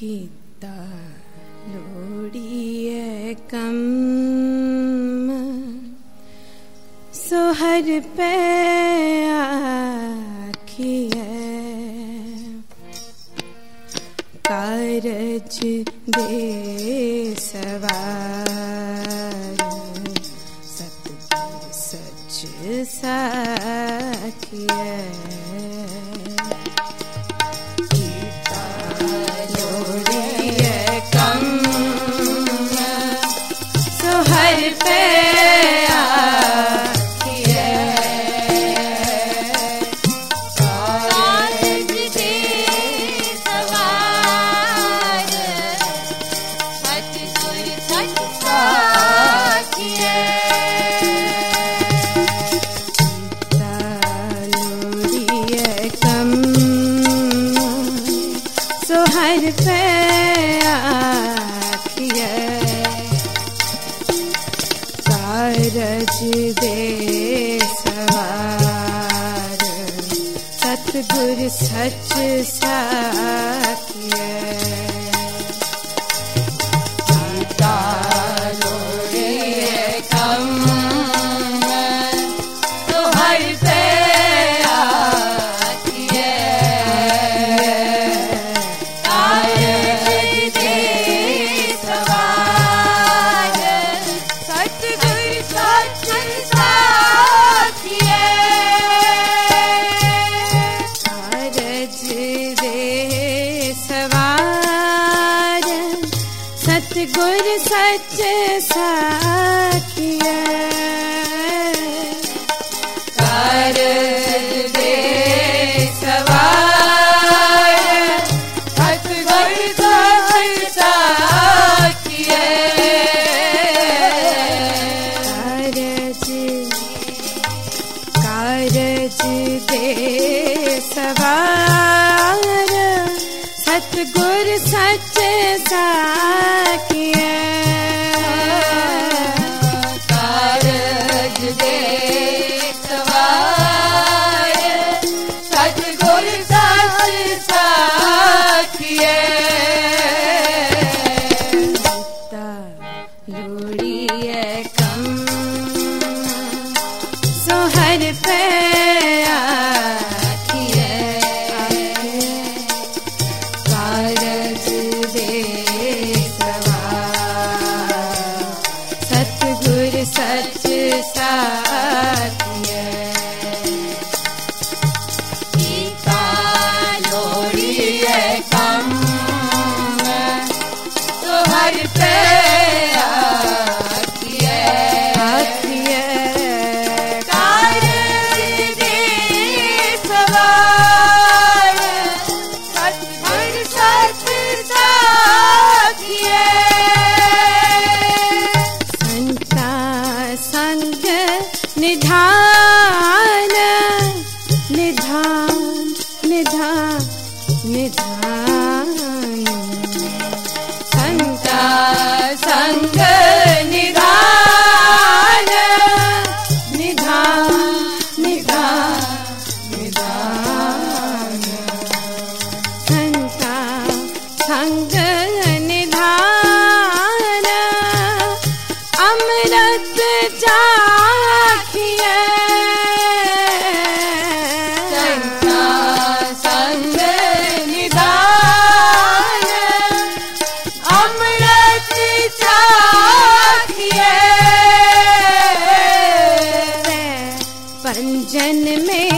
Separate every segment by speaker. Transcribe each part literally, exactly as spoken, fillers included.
Speaker 1: गीता लोड़िए कम सोहर पे आखिए कारज दे सवार सतगुर सच साखिए सोहर पे आखिए कारज दे सवार सतगुर सच साखिए गीता लोड़िए कम सोहर पे सतगुर सच साखिए कारज दे सवार सतगुर सच साखिए कारज कारज दे सवार सतगुर सच साखिए कारज दे सवार सतगुर सच साखिए गीता लोड़िए कम सोहर पे सच साखिए गीता लोड़िए कम सोहर पे आखिए आखिए कारज दे सवार सतगुर सच साखिए संग निधान निधान निधान निधान संता संग निधान निधान निधान निधान संता संग निधान अमृत चाखिए संता संग निधान अमृत चाखिए पंजन में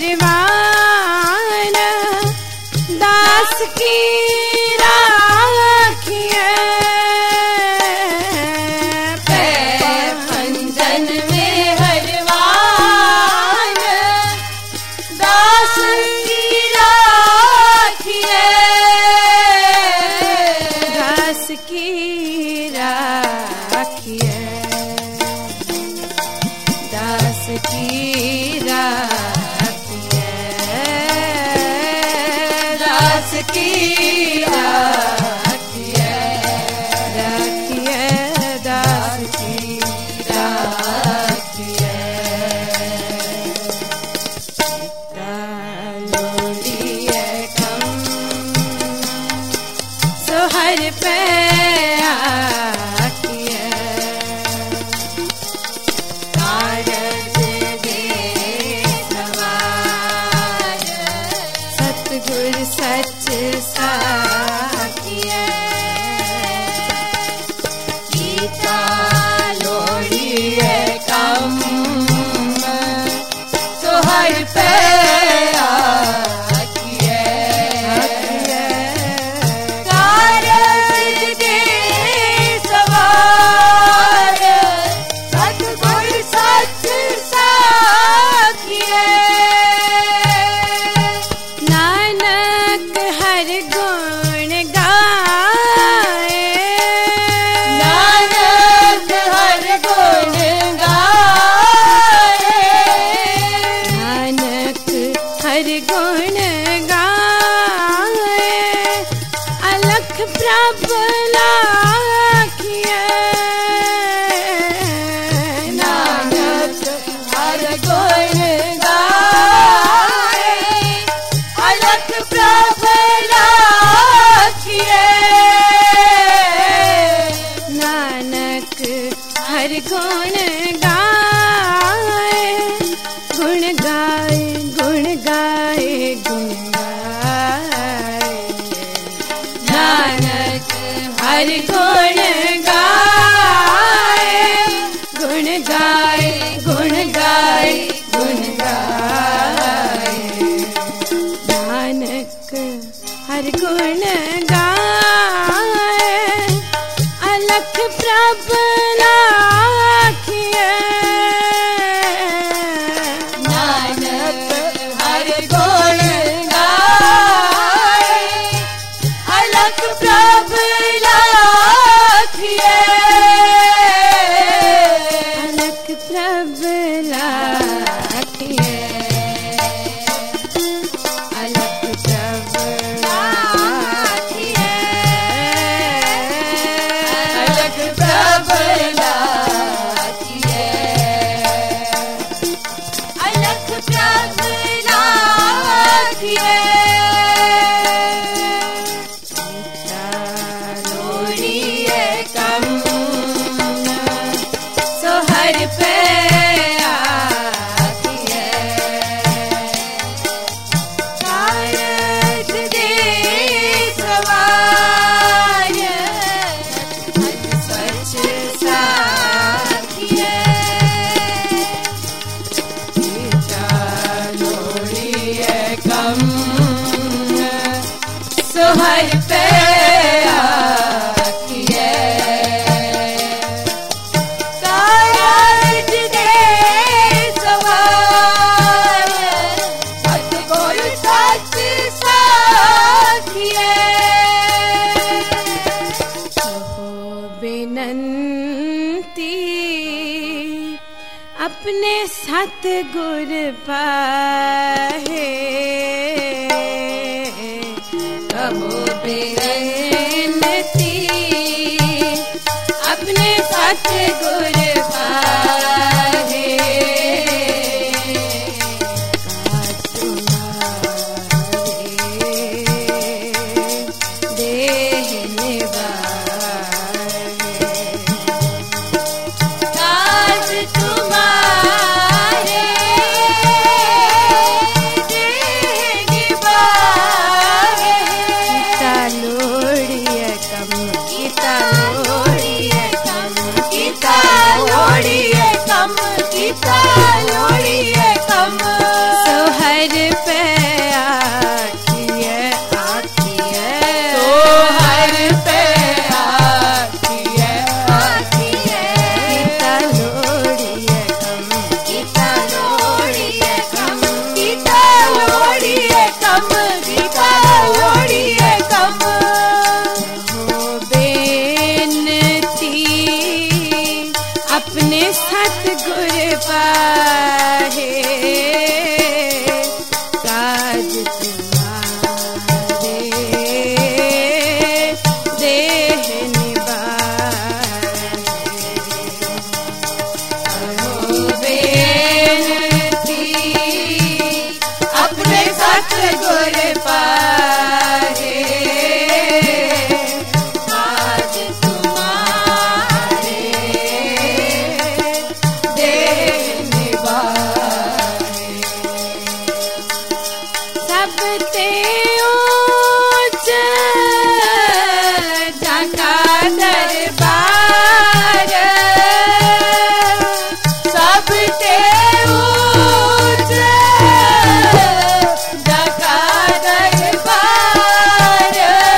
Speaker 1: हरवान दास की राखिए की राखिए दास की राखिए दास की राखिए राखिए दास की राखिए गीता लोड़िए कम हर गुण गाए गुण गाए गुण गाए गुण गाए
Speaker 2: नानक हर गुण गाए
Speaker 1: गुण गाए
Speaker 2: गुण गाए गुण गाए
Speaker 1: नानक हर गुण गाए अलख प्रभ लाखिए
Speaker 2: नानक हर गुण गाए अलख प्रभ लाखिए
Speaker 1: अलख प्रभ लाखिए अलख प्रभ लाखिए
Speaker 2: अलख प्रभ लाखिए अलख प्रभ लाखिए लोड़िए कम सो हर पे आखिए कारज दे सवार स्वच्छ साखिए लोड़िए कम सो हर पे आखिए कारज दे सवार सतगुर सच साखिए
Speaker 1: कहो बेनंती अपने सतगुर पाहे
Speaker 2: कहो बेनती अपने सतगुर पाहे
Speaker 1: काज तुम्हारे देह निवारे
Speaker 2: काज तुम्हारे देह निवारे
Speaker 1: गीता लोड़िए कम गीता लोड़िए कम
Speaker 2: गीता लोड़िए कम गीता लोड़िए कम
Speaker 1: सो हर पे आखिए आखिए
Speaker 2: तो हर पे आखिए आखिए
Speaker 1: गीता लोड़िए कम
Speaker 2: गीता लोड़िए कम गीता लोड़िए कम गीता लोड़िए कम
Speaker 1: हो बेनती अपने सतगुर पाहे काज तुम्हारे देह निवारे
Speaker 2: हो बेनती अपने सतगुर पाहे काज तुम्हारे देह निवारे
Speaker 1: सब ते ऊंच जाका दरबार
Speaker 2: सब ते ऊंच जका दरबार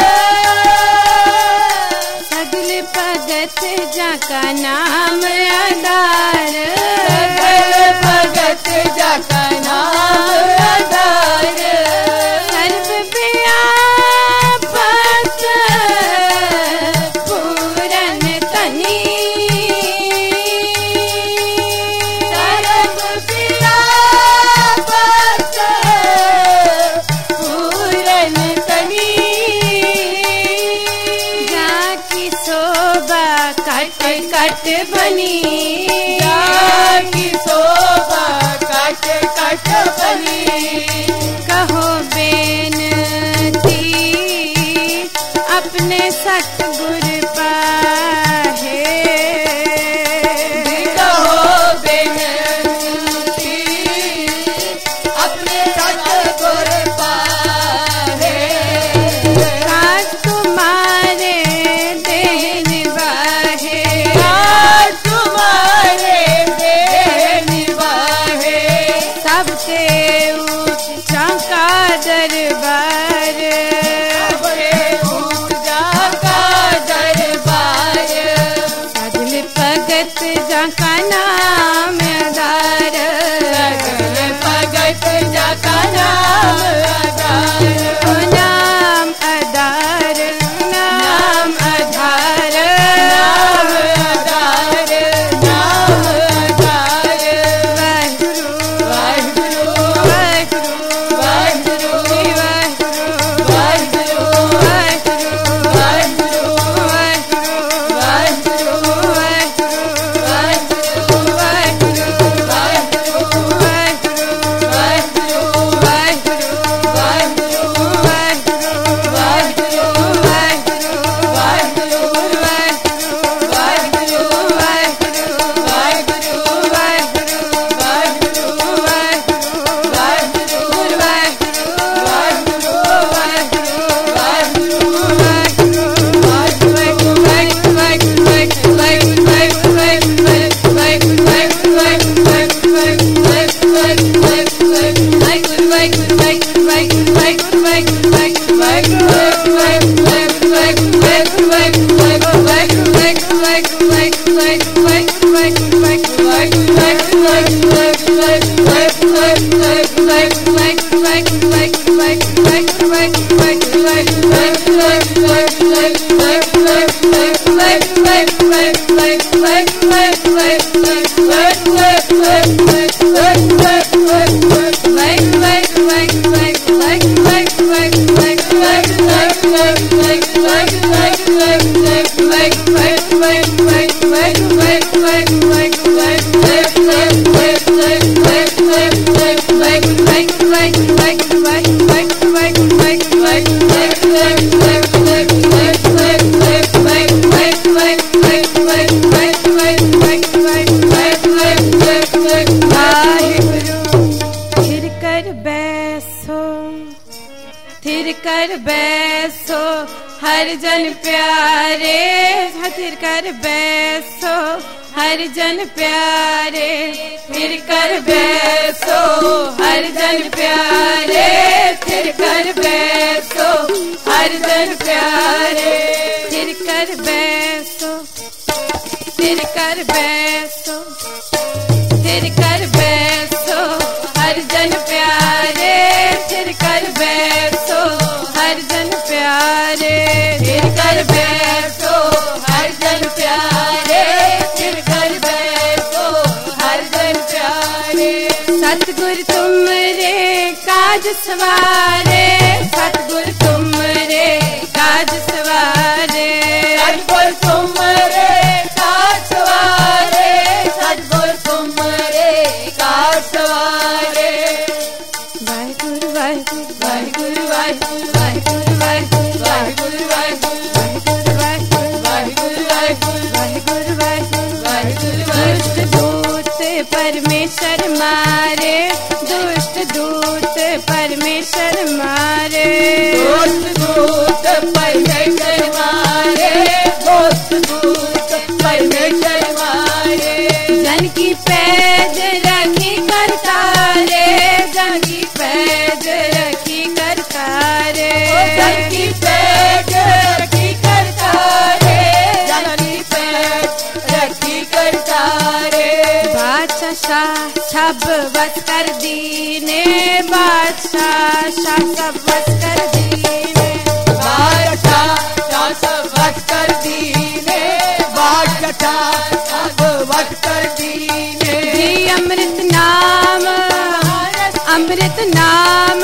Speaker 1: सगल भगत जाका नाम आधार
Speaker 2: सगल भगत जका नाम आधार
Speaker 1: सर्व व्यापक पूरन तनी
Speaker 2: सर्व व्यापक पूरन तनी
Speaker 1: जाकी शोभा कट कट बनी
Speaker 2: जाकी शोभा कट कट बनी
Speaker 1: कहो बेनती अपने सतगुर पाहे भगत जाका नाम आधार,
Speaker 2: सगल भगत जाका नाम आधार,
Speaker 1: ओ नाम आधार, नाम आधार,
Speaker 2: नाम आधार, नाम आधार।
Speaker 1: वाहिगुरु
Speaker 2: वाहिगुरु
Speaker 1: वाहिगुरु
Speaker 2: वाहिगुरु
Speaker 1: वाहिगुरु
Speaker 2: वाहिगुरु
Speaker 1: वाहिगुरु
Speaker 2: वाहिगुरु
Speaker 1: वाहिगुरु कर बैसो हर जन प्यारे, स्थिर कर बैसो हर जन प्यारे, स्थिर कर बैसो हर जन प्यारे, स्थिर कर बैसो हर जन प्यारे, स्थिर कर बैसो, स्थिर कर बैसो, स्थिर कर बैसो हर जन प्यारे, स्थिर कर बैसो हर जन प्यारे,
Speaker 2: स्थिर कर बैसो हर जन प्यारे, स्थिर कर बैसो हर जन प्यारे।
Speaker 1: सतगुर तुम रे काज सवारे, सतगुर तुम रे काज सवारे,
Speaker 2: सतगुर तुम रे काज सवारे, सतगुर तुम रे काज सवारे।
Speaker 1: वाहिगुरु वाहिगुरु
Speaker 2: वाहिगुरु वाहिगुरु वाहिगुरु वाहिगुरु वाहिगुरु वाहिगुरु
Speaker 1: वाहिगुरु वाहिगुरु
Speaker 2: वाहिगुरु
Speaker 1: वाहिगुरु
Speaker 2: वाहिगुरु
Speaker 1: दुष्ट दूत परमेश्वर मारे, दुष्ट दूत परमेश्वर मारे,
Speaker 2: दोस्त दूत परमेश्वर मारे, दोस्त दूत परमेश्वर मारे।
Speaker 1: जन की पैज रखी कर तारे, जन की पैज रखी कर तारे,
Speaker 2: जन की पैज रखी कर तारे, जन की पैज रखी कर तारे।
Speaker 1: बादशाह शाह सब बस कर दीने, बादशाह शाह सब बस कर दीने,
Speaker 2: बादशाह शाह सब बस कर दीने, बादशाह सब बस कर दीने।
Speaker 1: जी अमृत नाम, अमृत नाम,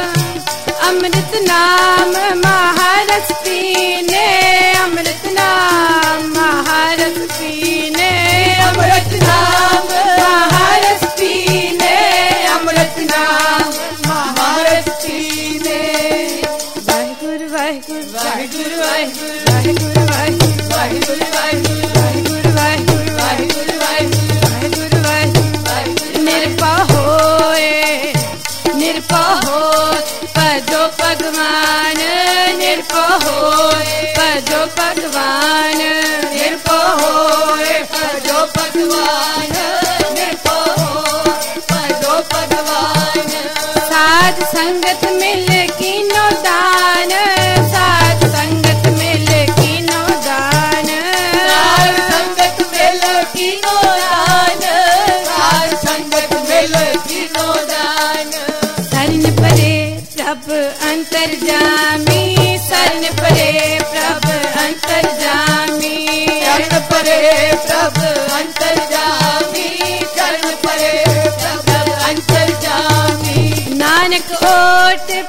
Speaker 1: अमृत नाम महारस पीने, अमृत नाम महारस पीने,
Speaker 2: अमृत नाम
Speaker 1: महारस पीने,
Speaker 2: अमृत नाम महारस पीने।
Speaker 1: वाहिगुरु वाहिगुरु
Speaker 2: वाहिगुरु वाहिगुरु
Speaker 1: वाहिगुरु वाहिगुरु
Speaker 2: वाहिगुरु वाहिगुरु
Speaker 1: वाहिगुरु वाहिगुरु
Speaker 2: वाहिगुरु वाहिगुरु
Speaker 1: वाहिगुरु वाहिगुरु निरपा होए, निरपा होए पजो भगवान, निरपा होए पजो भगवान,
Speaker 2: निरपो होए भजो भगवान, निरपो होए भजो भगवान।
Speaker 1: साध संगत मिल कीनो दान, साध संगत मिल कीनो दान,
Speaker 2: साध संगत में